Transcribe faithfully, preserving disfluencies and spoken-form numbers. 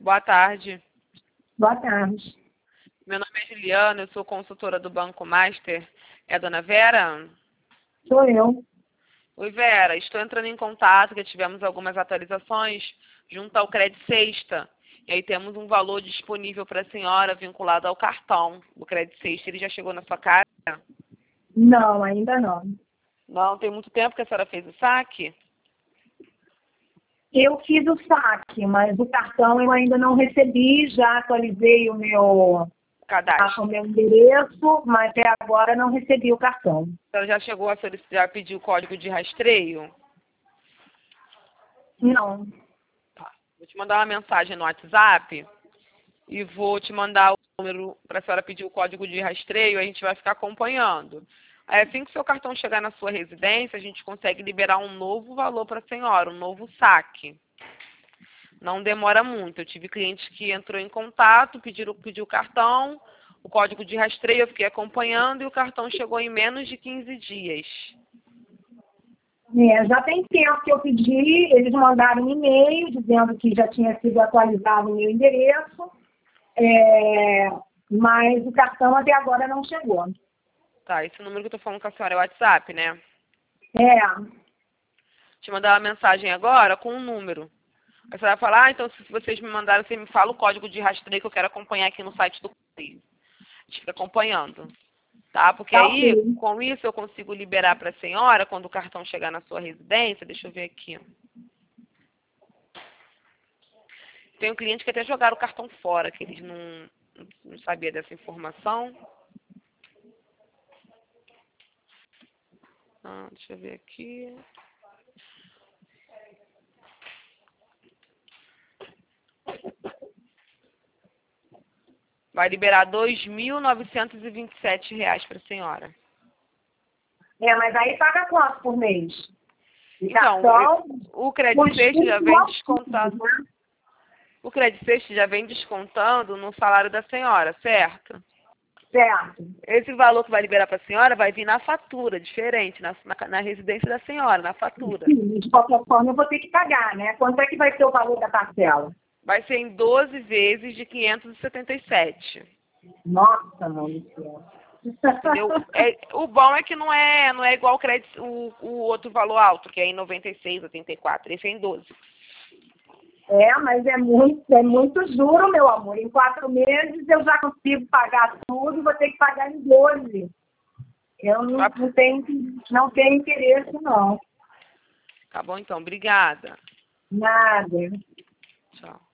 Boa tarde. Boa tarde. Meu nome é Juliana, eu sou consultora do Banco Master. É a dona Vera? Sou eu. Oi, Vera. Estou entrando em contato, porque tivemos algumas atualizações junto ao Crédito Sexta. E aí temos um valor disponível para a senhora vinculado ao cartão. O Crédito Sexta, ele já chegou na sua casa? Não, ainda não. Não, tem muito tempo que a senhora fez o saque? Eu fiz o saque, mas o cartão eu ainda não recebi, já atualizei o meu, Cadastro. o meu endereço, mas até agora não recebi o cartão. A senhora já chegou a solicitar, já pediu o código de rastreio? Não. Tá. Vou te mandar uma mensagem no WhatsApp e vou te mandar o número para a senhora pedir o código de rastreio, a gente vai ficar acompanhando. Aí, assim que o seu cartão chegar na sua residência, a gente consegue liberar um novo valor para a senhora, um novo saque. Não demora muito. Eu tive clientes que entrou em contato, pediram, pediu o cartão, o código de rastreio eu fiquei acompanhando e o cartão chegou em menos de quinze dias. É, já tem tempo que eu pedi, eles mandaram um e-mail dizendo que já tinha sido atualizado o meu endereço, é, mas o cartão até agora não chegou. Tá, esse número que eu tô falando com a senhora é o WhatsApp, né? É, Te mandar uma mensagem agora com um número. Aí você vai falar, ah, então se vocês me mandaram, você me fala o código de rastreio que eu quero acompanhar aqui no site do Correio. A gente fica acompanhando, tá? Porque tá aí, ok. com isso, eu consigo liberar para a senhora, quando o cartão chegar na sua residência, deixa eu ver aqui. Tem um cliente que até jogaram o cartão fora, que eles não, não sabiam dessa informação. Ah, deixa eu ver aqui. Vai liberar dois mil novecentos e vinte e sete reais para a senhora. É, mas aí paga quanto por mês? O Então, cartão, o Crédito Sexta já vem descontado. né? O Crédito Sexta já vem descontando no salário da senhora, certo? Certo. Esse valor que vai liberar para a senhora vai vir na fatura, diferente, na, na, na residência da senhora, na fatura. Sim, de qualquer forma eu vou ter que pagar, né? Quanto é que vai ser o valor da parcela? Vai ser em doze vezes de quinhentos e setenta e sete. Nossa, mãe do céu. Entendeu? É, o bom é que não é, não é igual o, crédito, o, o outro valor alto, que é em noventa e seis, oitenta e quatro. Esse é em doze. É, mas é muito, é muito juro, meu amor. Em quatro meses eu já consigo pagar tudo, vou ter que pagar em doze. Eu não, não, tenho, não tenho interesse, não. Tá bom, então. Obrigada. Nada. Tchau.